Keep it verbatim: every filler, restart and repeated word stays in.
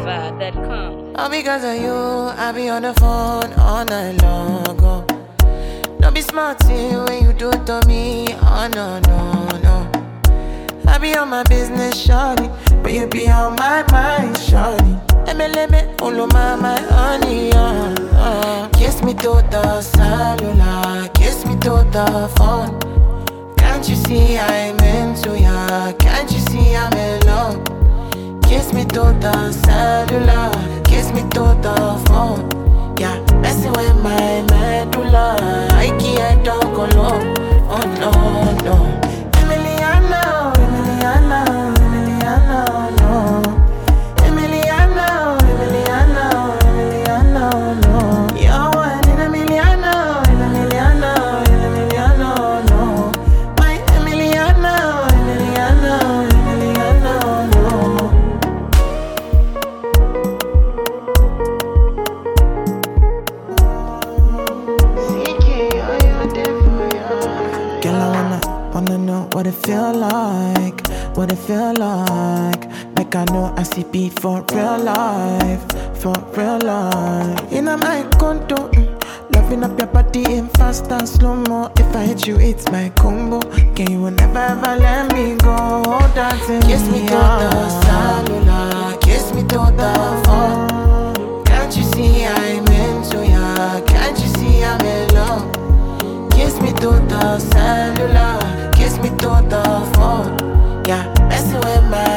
vibe dot com. All because of you, I be on the phone all night long. Oh. Don't be smart when you do it to me. Oh no, no, no. I be on my business, shawty, but you be on my mind, shawty. M L M, all of my, my honey, uh, uh. Kiss me to the cellular, kiss me to the phone. Can't you see I'm into ya? Can't you see I'm in love? Kiss me to the cellular, kiss me to the phone. Yeah, messing with my medulla, I can't talk alone. Oh no, no. Emiliano, Emiliano, Emiliano, no. Emiliano, Emiliano, Emiliano, no. You're one in a milliano, in a milliano, in a milliano, no. My Emiliano, Emiliano, Emiliano, no. Girl, I wanna, wanna know what it feel like, what it feel like. Like I know I see P for real life, for real life. In my condo, mm, loving up your body in fast and slow mo. If I hit you, it's my combo. Can you never ever let me go? Dancing kiss me to the cellular, kiss me to the phone. Can't you see I'm into ya? Can't you see I'm in love? Kiss me to the cellular, kiss me to the phone. Yeah, messing with my